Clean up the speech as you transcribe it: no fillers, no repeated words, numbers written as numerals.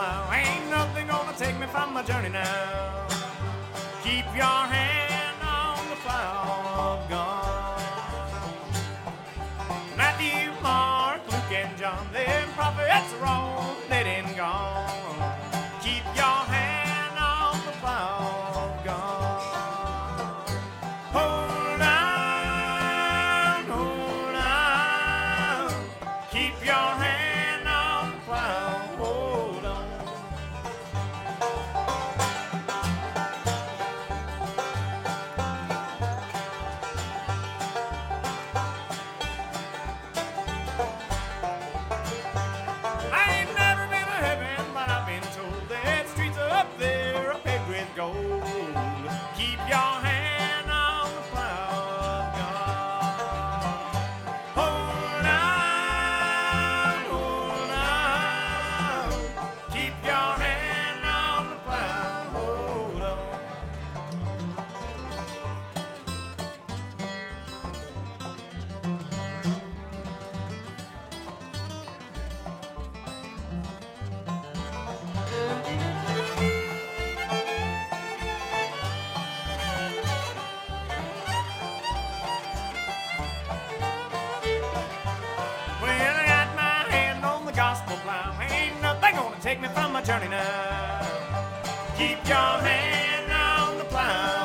plow. Ain't nothing gonna take me from my journey now. Keep your hand on the plow of God. Matthew, Mark, Luke, and John, them prophets are all dead and gone. Keep your hand on the plow of God. Hold on, keep your hand on the plow, hold on. I ain't never been to heaven, but I've been told that streets are up there are paved with gold. Keep your hand on the plow of God. Hold on, keep your hand on the plow, hold on. Well, I got my hand on the gospel plow. Ain't nothing gonna take me from my journey now. Keep your hand on the plow